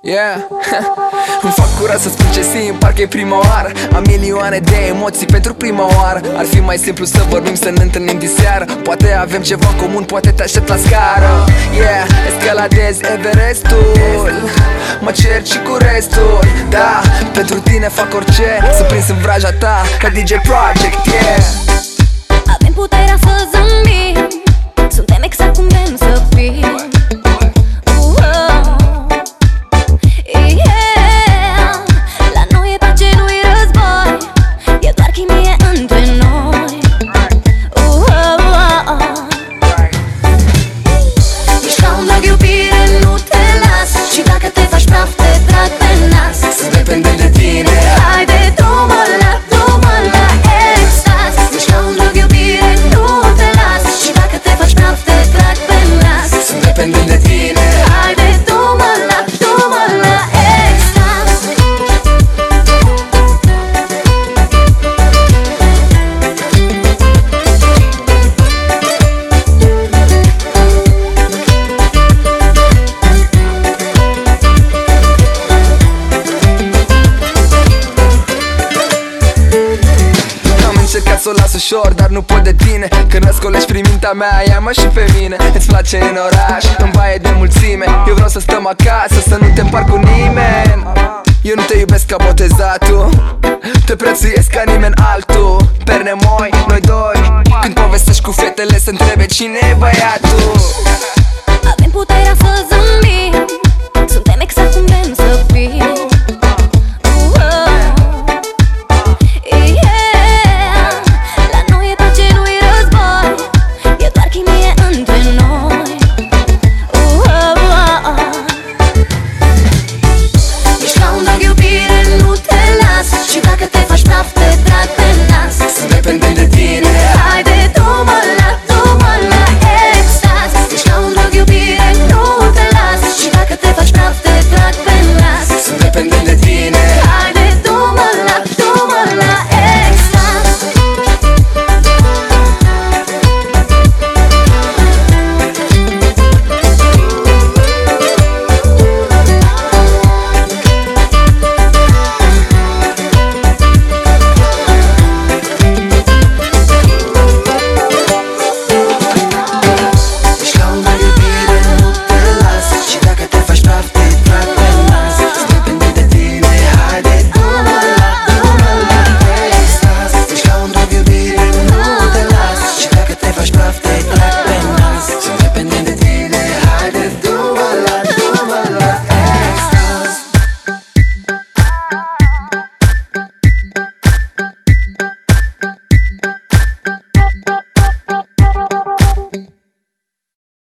Yeah. Îmi fac curaj să spun ce simt, parcă e prima oară. Am milioane de emoții pentru prima oară. Ar fi mai simplu să vorbim, să ne întâlnim diseară. Poate avem ceva în comun, poate te aștept la scară. Yeah, escaladez Everestul, mă cerci și cu restul. Da, pentru tine fac orice, să prins în vraja ta ca DJ Project, yeah. Avem puterea să zâmbim, suntem exact cum vrem să fim. Să o las ușor, dar nu pot de tine. Când răscolești prin mintea mea, ia-mă și pe mine. Îți place în oraș, în baie de mulțime. Eu vreau să stăm acasă, să nu te împar cu nimeni. Eu nu te iubesc ca botezatul, te prețuiesc ca nimeni altul. Perne moi, noi doi. Când povestești cu fetele, să întrebe cine e băiatul. Avem puterea să